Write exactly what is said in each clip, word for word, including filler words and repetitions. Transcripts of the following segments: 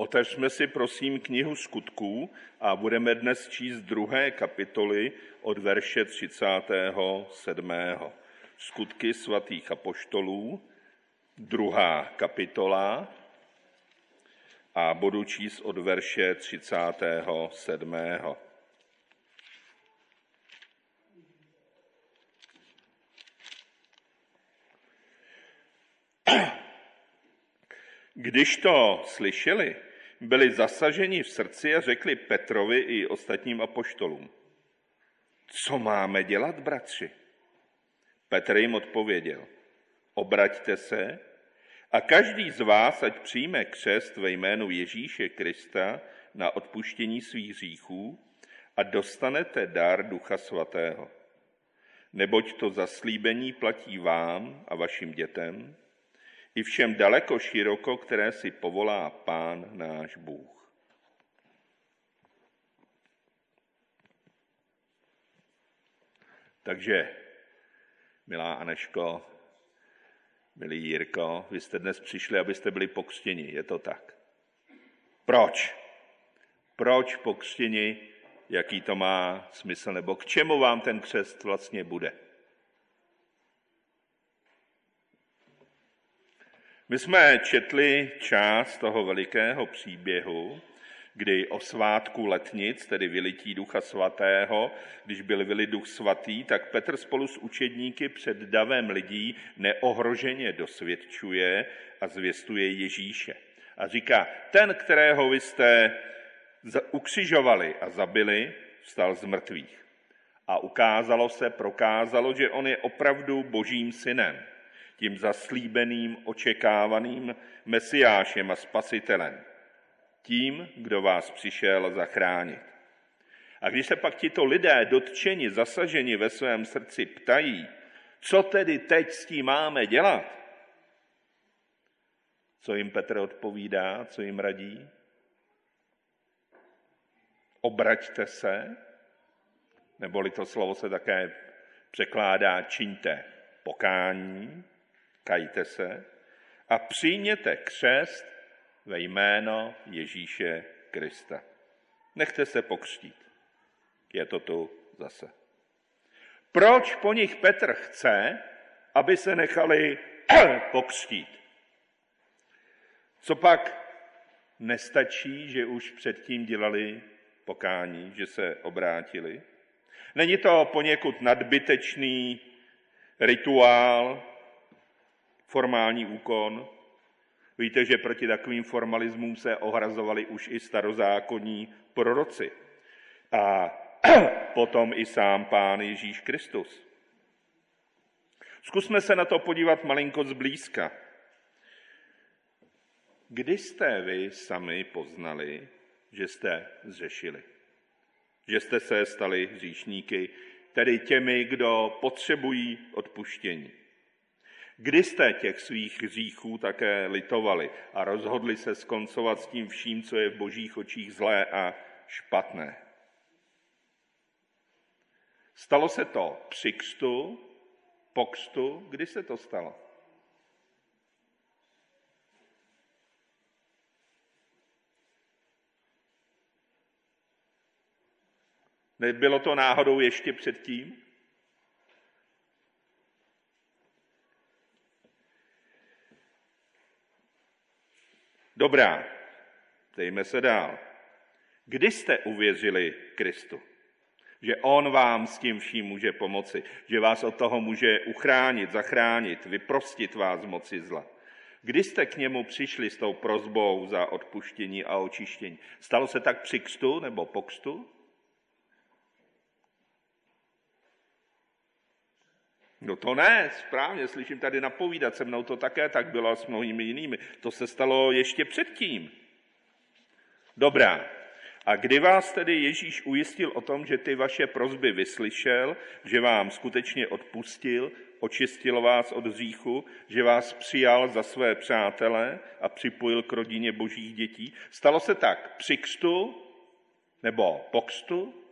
Otevřme si prosím knihu Skutků a budeme dnes číst druhé kapitoly od verše třicátého sedmého Skutky svatých apoštolů, druhá kapitola a budu číst od verše třicátého sedmého Když to slyšeli, byli zasaženi v srdci a řekli Petrovi i ostatním apoštolům: Co máme dělat, bratři? Petr jim odpověděl: Obraťte se a každý z vás ať přijme křest ve jménu Ježíše Krista na odpuštění svých hříchů a dostanete dar Ducha Svatého. Neboť to zaslíbení platí vám a vašim dětem, i všem daleko široko, které si povolá Pán náš Bůh. Takže, milá Aneško, milý Jirko, vy jste dnes přišli, abyste byli pokřtěni, je to tak. Proč? Proč pokřtěni? Jaký to má smysl? Nebo k čemu vám ten křest vlastně bude? My jsme četli část toho velikého příběhu, kdy o svátku letnic, tedy vylití Ducha Svatého, když byl vylit Duch Svatý, tak Petr spolu s učedníky před davem lidí neohroženě dosvědčuje a zvěstuje Ježíše. A říká, ten, kterého vy jste ukřižovali a zabili, vstal z mrtvých. A ukázalo se, prokázalo, že on je opravdu Božím synem, tím zaslíbeným, očekávaným Mesiášem a Spasitelem, tím, kdo vás přišel zachránit. A když se pak tito lidé dotčeni, zasaženi ve svém srdci ptají, co tedy teď s tím máme dělat, co jim Petr odpovídá, co jim radí? Obraťte se, neboli to slovo se také překládá čiňte pokání, kajte se a přijměte křest ve jméno Ježíše Krista. Nechte se pokřtít. Je to tu zase. Proč po nich Petr chce, aby se nechali pokřtít? Co pak nestačí, že už předtím dělali pokání, že se obrátili? Není to poněkud nadbytečný rituál, formální úkon? Víte, že proti takovým formalismům se ohrazovali už i starozákonní proroci. A potom i sám Pán Ježíš Kristus. Zkusme se na to podívat malinko zblízka. Kdy jste vy sami poznali, že jste zřešili? Že jste se stali hříšníky, tedy těmi, kdo potřebují odpuštění? Kdy jste těch svých hříchů také litovali a rozhodli se skoncovat s tím vším, co je v Božích očích zlé a špatné? Stalo se to při křtu, po křtu? Kdy se to stalo? Nebylo to náhodou ještě předtím? Dobrá, dejme se dál. Kdy jste uvěřili Kristu? Že on vám s tím vším může pomoci, že vás od toho může uchránit, zachránit, vyprostit vás z moci zla. Kdy jste k němu přišli s tou prosbou za odpuštění a očištění? Stalo se tak při křtu nebo po křtu? No to ne, správně, slyším tady napovídat, se mnou to také tak bylo a s mnohými jinými. To se stalo ještě předtím. Dobrá. A kdy vás tedy Ježíš ujistil o tom, že ty vaše prosby vyslyšel, že vám skutečně odpustil, očistil vás od hříchu, že vás přijal za své přátele a připojil k rodině Božích dětí? Stalo se tak při křtu nebo po křtu?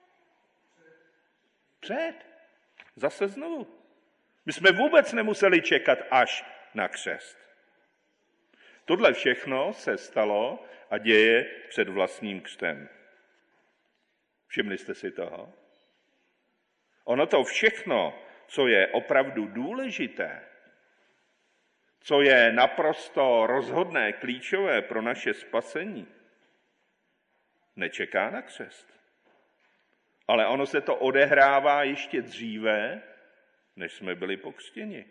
Před. Zase znovu. My jsme vůbec nemuseli čekat až na křest. Tohle všechno se stalo a děje před vlastním křtem. Všimli jste si toho? Ono to všechno, co je opravdu důležité, co je naprosto rozhodné, klíčové pro naše spasení, nečeká na křest. Ale ono se to odehrává ještě dříve, než jsme byli pokřtěni.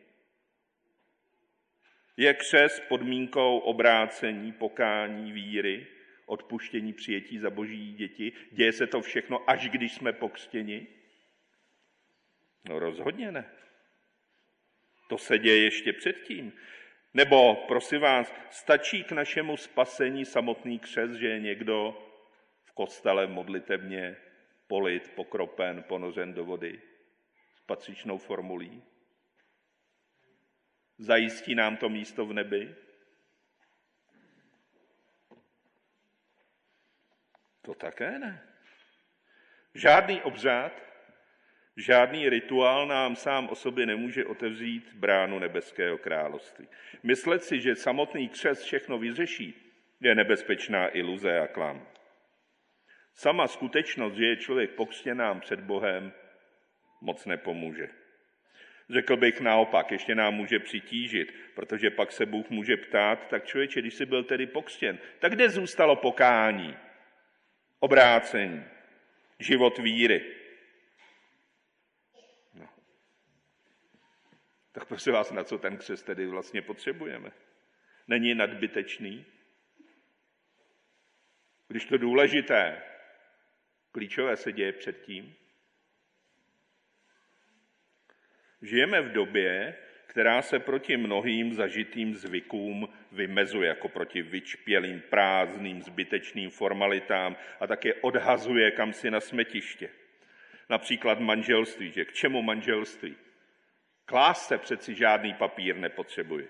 Je křest podmínkou obrácení, pokání, víry, odpuštění, přijetí za boží děti? Děje se to všechno, až když jsme pokřtěni? No rozhodně ne. To se děje ještě předtím. Nebo, prosím vás, stačí k našemu spasení samotný křest, že je někdo v kostele modlitevně polit, pokropen, ponořen do vody s patřičnou formulí? Zajistí nám to místo v nebi? To také ne. Žádný obřad, žádný rituál nám sám o sobě nemůže otevřít bránu nebeského království. Myslet si, že samotný křest všechno vyřeší, je nebezpečná iluze a klam. Sama skutečnost, že je člověk pokřtěn nám před Bohem, moc nepomůže. Řekl bych naopak, ještě nám může přitížit, protože pak se Bůh může ptát, tak člověče, když jsi byl tedy pokřtěn, tak kde zůstalo pokání, obrácení, život víry? No. Tak prosím vás, na co ten křest tedy vlastně potřebujeme? Není nadbytečný? Když to důležité, klíčové se děje předtím? Žijeme v době, která se proti mnohým zažitým zvykům vymezuje, jako proti vyčpělým, prázdným, zbytečným formalitám a také odhazuje kamsi na smetiště. Například manželství, že k čemu manželství? K lásce přeci žádný papír nepotřebuje.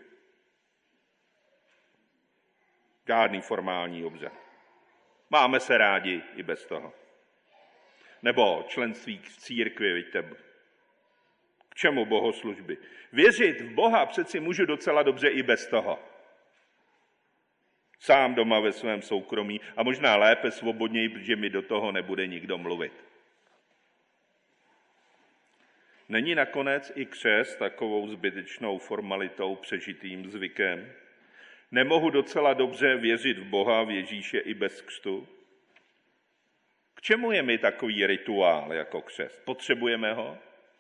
Žádný formální obřad. Máme se rádi i bez toho. Nebo členství v církvi, víte, k čemu bohoslužby? Věřit v Boha přeci můžu docela dobře i bez toho. Sám doma ve svém soukromí a možná lépe svobodněji, protože mi do toho nebude nikdo mluvit. Není nakonec i křest takovou zbytečnou formalitou, přežitým zvykem? Nemohu docela dobře věřit v Boha, v Ježíše i bez křtu? K čemu je mi takový rituál jako křest? Potřebujeme ho?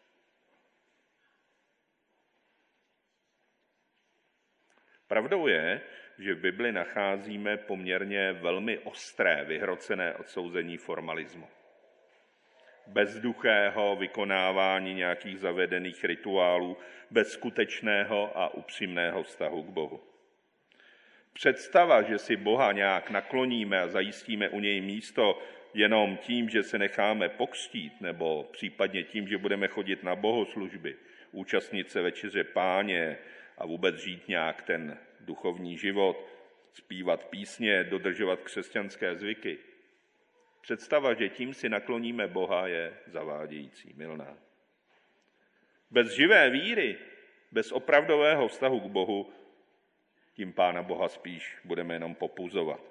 Pravdou je, že v Bibli nacházíme poměrně velmi ostré, vyhrocené odsouzení formalismu. Bezduchého vykonávání nějakých zavedených rituálů, bez skutečného a upřímného vztahu k Bohu. Představa, že si Boha nějak nakloníme a zajistíme u něj místo jenom tím, že se necháme pokřtít, nebo případně tím, že budeme chodit na bohoslužby, účastnit se večeře Páně a vůbec žít nějak ten duchovní život, zpívat písně, dodržovat křesťanské zvyky. Představa, že tím si nakloníme Boha, je zavádějící, mylná. Bez živé víry, bez opravdového vztahu k Bohu, tím Pána Boha spíš budeme jenom popuzovat.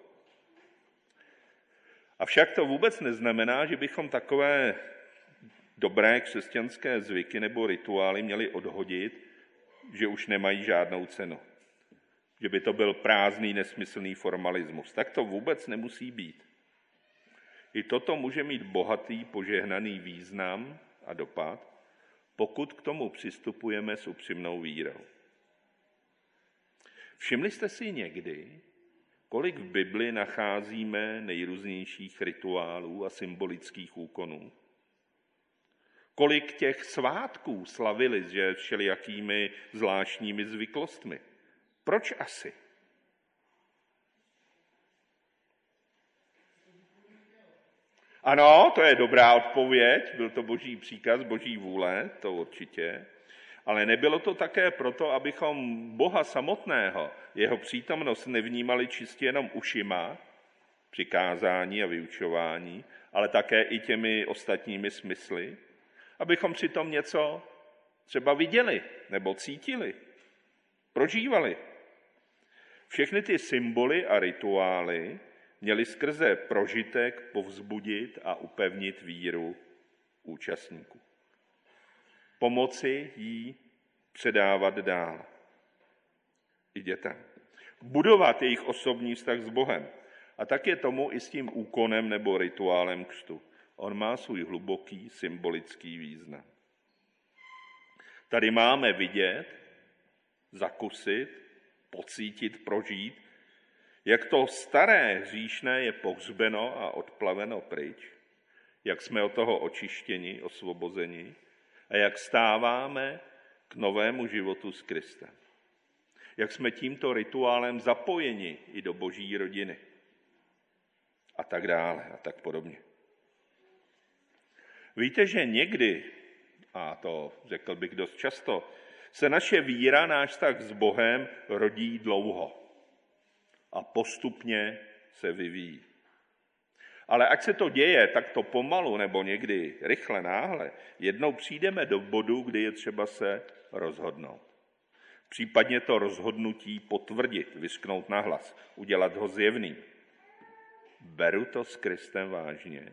Avšak to vůbec neznamená, že bychom takové dobré křesťanské zvyky nebo rituály měli odhodit, že už nemají žádnou cenu. Že by to byl prázdný, nesmyslný formalismus. Tak to vůbec nemusí být. I toto může mít bohatý, požehnaný význam a dopad, pokud k tomu přistupujeme s upřímnou vírou. Všimli jste si někdy, kolik v Bibli nacházíme nejrůznějších rituálů a symbolických úkonů? Kolik těch svátků slavili s všelijakými zvláštními zvyklostmi? Proč asi? Ano, to je dobrá odpověď, byl to boží příkaz, boží vůle, to určitě. Ale nebylo to také proto, abychom Boha samotného, jeho přítomnost nevnímali čistě jenom ušima, přikázání a vyučování, ale také i těmi ostatními smysly, abychom přitom něco třeba viděli nebo cítili, prožívali. Všechny ty symboly a rituály měly skrze prožitek povzbudit a upevnit víru účastníků. Pomoci jí předávat dál i dětem. Budovat jejich osobní vztah s Bohem. A tak je tomu i s tím úkonem nebo rituálem křtu. On má svůj hluboký symbolický význam. Tady máme vidět, zakusit, pocítit, prožít, jak to staré hříšné je pohřbeno a odplaveno pryč, jak jsme od toho očištěni, osvobozeni a jak stáváme k novému životu s Kristem. Jak jsme tímto rituálem zapojeni i do Boží rodiny. A tak dále a tak podobně. Víte, že někdy, a to řekl bych dost často, se naše víra, náš vztah s Bohem rodí dlouho a postupně se vyvíjí. Ale ať se to děje takto pomalu nebo někdy rychle, náhle, jednou přijdeme do bodu, kdy je třeba se rozhodnout. Případně to rozhodnutí potvrdit, vyřknout nahlas, udělat ho zjevným. Beru to s Kristem vážně.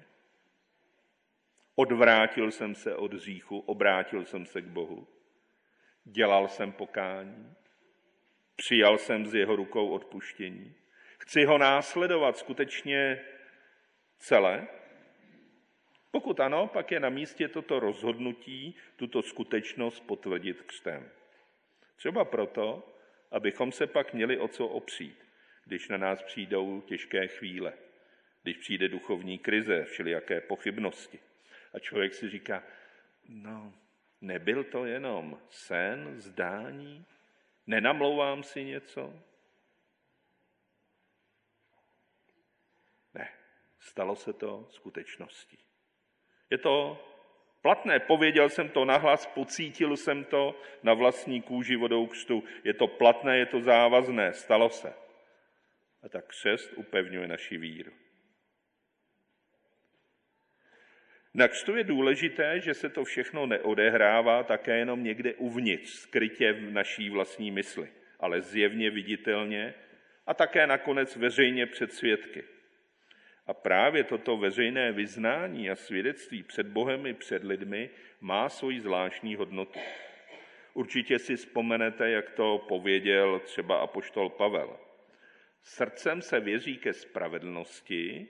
Odvrátil jsem se od hříchu, obrátil jsem se k Bohu. Dělal jsem pokání. Přijal jsem z jeho rukou odpuštění. Chci ho následovat skutečně celé. Pokud ano, pak je na místě toto rozhodnutí, tuto skutečnost potvrdit křtem. Třeba proto, abychom se pak měli o co opřít, když na nás přijdou těžké chvíle, když přijde duchovní krize, všelijaké pochybnosti. A člověk si říká, no, nebyl to jenom sen, zdání? Nenamlouvám si něco? Ne, stalo se to skutečností. Je to platné, pověděl jsem to nahlas, pocítil jsem to na vlastní kůži vodou křtu. Je to platné, je to závazné, stalo se. A tak křest upevňuje naši víru. Na křtu je důležité, že se to všechno neodehrává také jenom někde uvnitř, skrytě v naší vlastní mysli, ale zjevně viditelně a také nakonec veřejně před svědky. A právě toto veřejné vyznání a svědectví před Bohem i před lidmi má svoji zvláštní hodnotu. Určitě si vzpomenete, jak to pověděl třeba apoštol Pavel. Srdcem se věří ke spravedlnosti,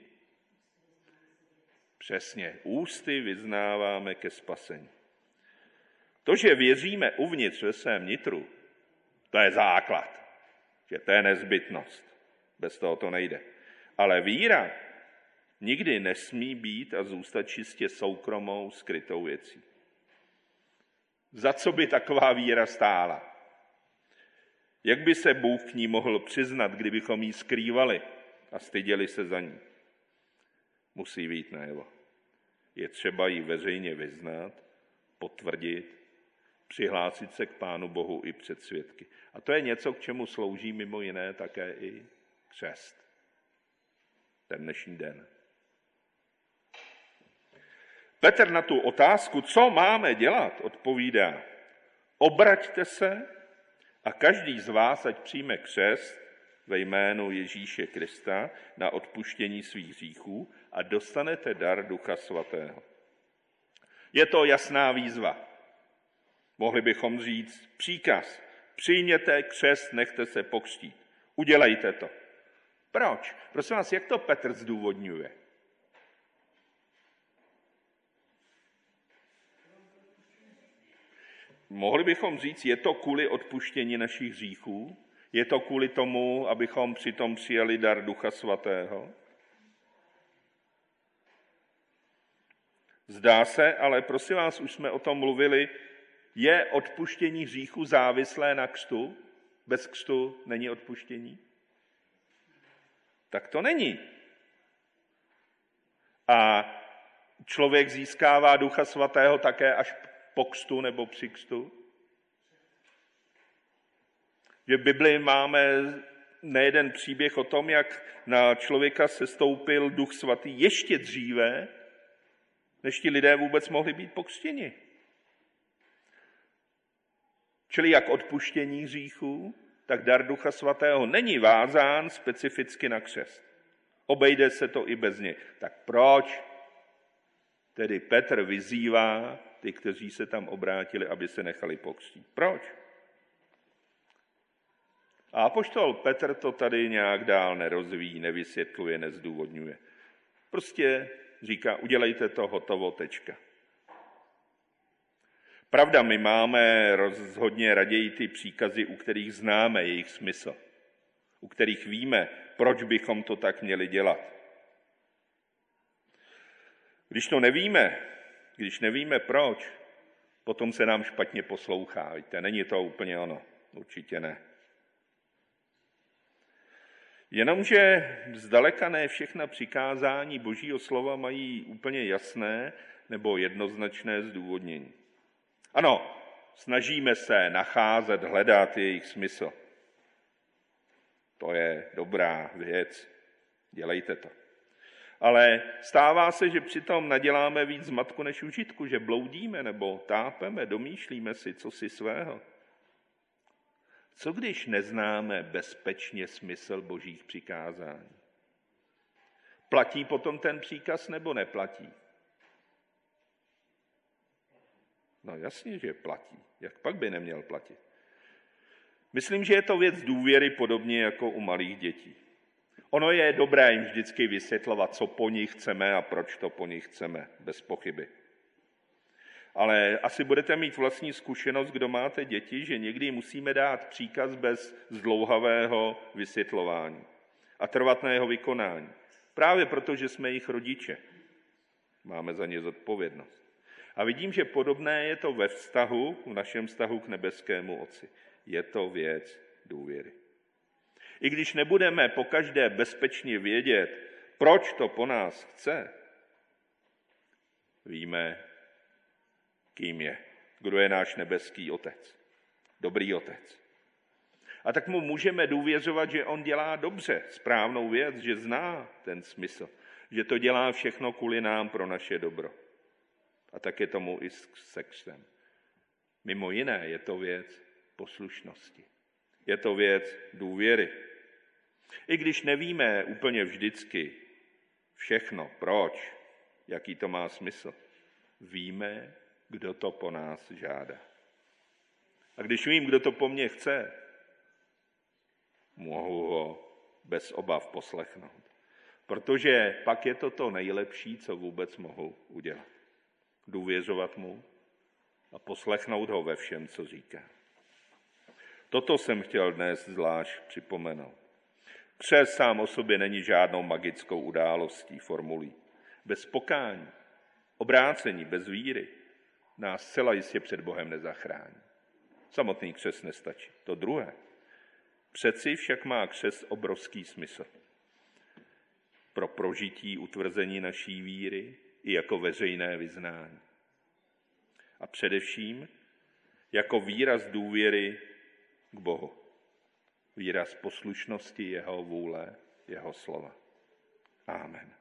přesně, ústy vyznáváme ke spasení. To, že věříme uvnitř ve svém nitru, to je základ, že to je nezbytnost. Bez toho to nejde. Ale víra nikdy nesmí být a zůstat čistě soukromou, skrytou věcí. Za co by taková víra stála? Jak by se Bůh k ní mohl přiznat, kdybychom ji skrývali a styděli se za ní? Musí vyjít najevo. Je třeba ji veřejně vyznat, potvrdit, přihlásit se k Pánu Bohu i před svědky. A to je něco, k čemu slouží mimo jiné také i křest. Ten dnešní den. Petr na tu otázku, co máme dělat, odpovídá: obraťte se a každý z vás, ať přijme křest ve jménu Ježíše Krista na odpuštění svých hříchů a dostanete dar Ducha Svatého. Je to jasná výzva. Mohli bychom říct příkaz. Přijměte křest, nechte se pokřtít. Udělejte to. Proč? Prosím vás, jak to Petr zdůvodňuje? Mohli bychom říct, je to kvůli odpuštění našich hříchů? Je to kvůli tomu, abychom přitom přijali dar Ducha Svatého? Zdá se, ale prosím vás, už jsme o tom mluvili, je odpuštění hříchů závislé na křtu? Bez křtu není odpuštění? Tak to není. A člověk získává Ducha Svatého také až po křtu nebo při křtu? Že v Biblii máme nejeden příběh o tom, jak na člověka sestoupil Duch Svatý ještě dříve, než ti lidé vůbec mohli být pokřtěni. Čili jak odpuštění hříchů, tak dar Ducha Svatého není vázán specificky na křest. Obejde se to i bez něj. Tak proč tedy Petr vyzývá ty, kteří se tam obrátili, aby se nechali pokřtít? Proč? A apoštol Petr to tady nějak dál nerozvíjí, nevysvětluje, nezdůvodňuje. Prostě říká, udělejte to, hotovo, tečka. Pravda, my máme rozhodně raději ty příkazy, u kterých známe jejich smysl, u kterých víme, proč bychom to tak měli dělat. Když to nevíme, když nevíme proč, potom se nám špatně poslouchá. Víte, není to úplně ono, určitě ne. Jenomže zdaleka ne všechna přikázání Božího slova mají úplně jasné nebo jednoznačné zdůvodnění. Ano, snažíme se nacházet, hledat jejich smysl. To je dobrá věc, dělejte to. Ale stává se, že přitom naděláme víc zmatku než užitku, že bloudíme nebo tápeme, domýšlíme si cosi svého. Co když neznáme bezpečně smysl Božích přikázání? Platí potom ten příkaz nebo neplatí? No jasně, že platí. Jak pak by neměl platit? Myslím, že je to věc důvěry podobně jako u malých dětí. Ono je dobré jim vždycky vysvětlovat, co po nich chceme a proč to po nich chceme, bez pochyby. Ale asi budete mít vlastní zkušenost, kdo máte děti, že někdy musíme dát příkaz bez zdlouhavého vysvětlování a trvat na jeho vykonání. Právě proto, že jsme jejich rodiče. Máme za ně zodpovědnost. A vidím, že podobné je to ve vztahu, v našem vztahu k nebeskému Otci. Je to věc důvěry. I když nebudeme pokaždé bezpečně vědět, proč to po nás chce, víme, kým je, kdo je náš nebeský Otec, dobrý Otec. A tak mu můžeme důvěřovat, že on dělá dobře, správnou věc, že zná ten smysl, že to dělá všechno kvůli nám pro naše dobro. A tak je tomu i se křtem. Mimo jiné je to věc poslušnosti. Je to věc důvěry. I když nevíme úplně vždycky všechno, proč, jaký to má smysl, víme, kdo to po nás žádá. A když vím, kdo to po mně chce, mohu ho bez obav poslechnout. Protože pak je to to nejlepší, co vůbec mohu udělat. Důvěřovat mu a poslechnout ho ve všem, co říká. Toto jsem chtěl dnes zvlášť připomenout. Křest sám o sobě není žádnou magickou událostí, formulí. Bez pokání, obrácení, bez víry nás zcela jistě před Bohem nezachrání. Samotný křest nestačí. To druhé. Přeci však má křest obrovský smysl. Pro prožití utvrzení naší víry i jako veřejné vyznání. A především jako výraz důvěry k Bohu. Výraz poslušnosti jeho vůle, jeho slova. Amen.